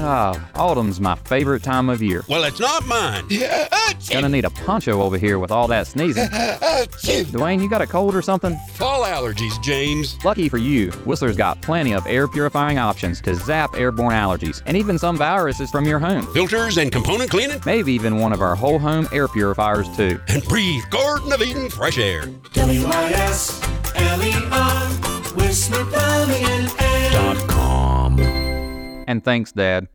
Autumn's my favorite time of year. Well, it's not mine. Gonna need a poncho over here with all that sneezing. Dwayne, you got a cold or something? Fall allergies, James. Lucky for you, Whistler's got plenty of air purifying options to zap airborne allergies and even some viruses from your home. Filters and component cleaning? Maybe even one of our whole home air purifiers too. And breathe Garden of Eden fresh air. WISLER, Whistler Plumbing and Air. .com. And thanks, Dad.